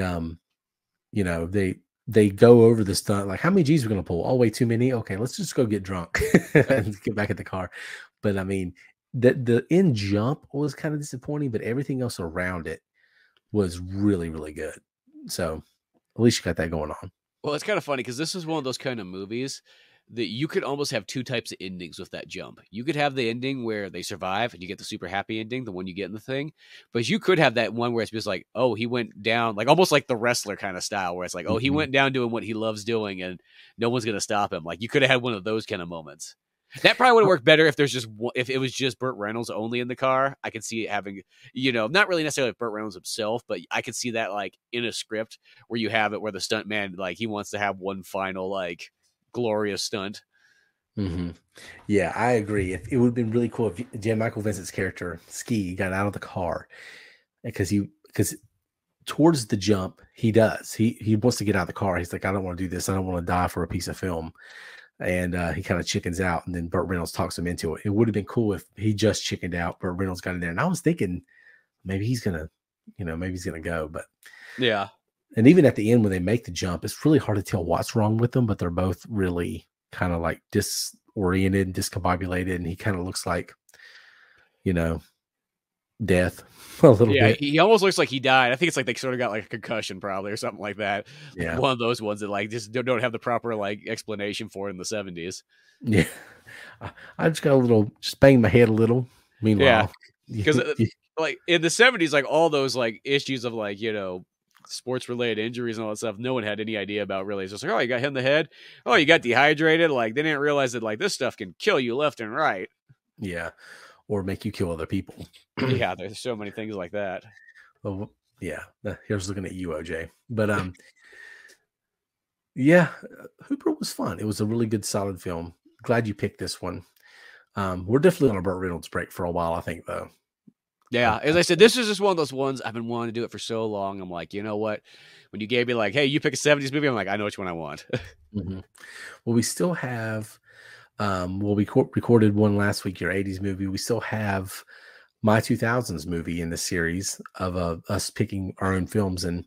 they go over the stunt like, how many G's are we going to pull? Oh, way too many. Okay, let's just go get drunk and get back at the car. But I mean, the end jump was kind of disappointing, but everything else around it was really, really good. So at least you got that going on. Well, it's kind of funny because this is one of those kind of movies that you could almost have two types of endings with that jump. You could have the ending where they survive and you get the super happy ending, the one you get in the thing. But you could have that one where it's just like, oh, he went down, like almost like the wrestler kind of style, where it's like, oh, he went down doing what he loves doing and no one's going to stop him. Like you could have had one of those kind of moments. That probably would have worked better if there's just if it was just Burt Reynolds only in the car. I could see it having, not really necessarily Burt Reynolds himself, but I could see that like in a script where you have it where the stunt man like he wants to have one final like glorious stunt. Mm-hmm. Yeah, I agree. It would have been really cool if Jan Michael Vincent's character Ski got out of the car because towards the jump he wants to get out of the car. He's like, I don't want to do this. I don't want to die for a piece of film. And he kind of chickens out, and then Burt Reynolds talks him into it. It would have been cool if he just chickened out. Burt Reynolds got in there, and I was thinking maybe he's gonna go. But yeah. And even at the end when they make the jump, it's really hard to tell what's wrong with them. But they're both really kind of like disoriented and discombobulated, and he kind of looks like, death a little bit. He almost looks like he died. I think it's like they sort of got like a concussion probably or something like that. Yeah, one of those ones that like just don't have the proper like explanation for it in the 70s. Yeah, I just got just banged my head a little. Meanwhile, because like in the 70s, like all those like issues of like sports related injuries and all that stuff, no one had any idea about really. It's just like, oh, you got hit in the head. Oh, you got dehydrated. Like they didn't realize that like this stuff can kill you left and right. Yeah. Or make you kill other people. Yeah, there's so many things like that. Well, yeah. Here's looking at you, OJ. But yeah, Hooper was fun. It was a really good, solid film. Glad you picked this one. We're definitely on a Burt Reynolds break for a while, I think, though. Yeah, as I said, this is just one of those ones I've been wanting to do it for so long. I'm like, you know what? When you gave me like, hey, you pick a 70s movie, I'm like, I know which one I want. Mm-hmm. Well, we still have. We recorded one last week, your 80s movie. We still have my 2000s movie in the series of us picking our own films. And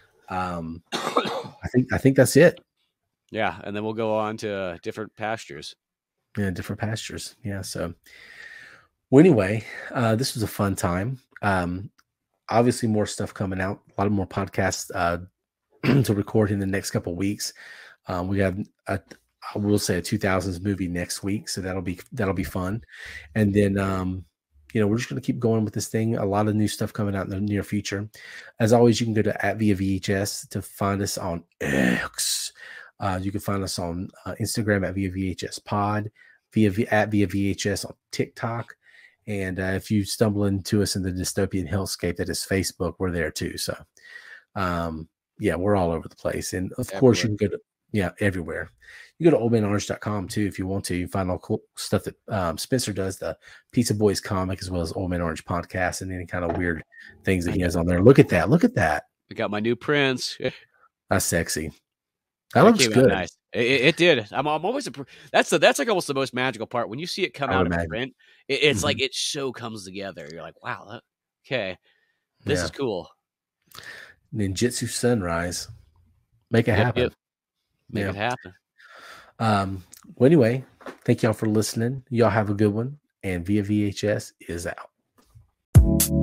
I think that's it. Yeah. And then we'll go on to different pastures. Yeah. Different pastures. Yeah. So well, anyway, this was a fun time. Obviously more stuff coming out, a lot of more podcasts to record in the next couple of weeks. We have I will say a 2000s movie next week, so that'll be fun. And then we're just going to keep going with this thing. A lot of new stuff coming out in the near future. As always, you can go to @ViaVHS to find us on X. You can find us on Instagram @ViaVHS Pod, @ViaVHS on TikTok, and if you stumble into us in the dystopian hellscape that is Facebook, we're there too. So we're all over the place, and of course you can go to everywhere. You go to oldmanorange.com too if you want to. You find all cool stuff that Spencer does, the Pizza Boys comic, as well as Old Man Orange podcast, and any kind of weird things that he has on there. Look at that. I got my new prints. That's sexy. That looks good. Nice. It did. I'm always that's like almost the most magical part when you see it come out in print. It's like it so comes together. You're like, wow, okay, this is cool. Ninjutsu Sunrise. Make it happen. Make it happen. Well, anyway, thank y'all for listening. Y'all have a good one. And Via VHS is out.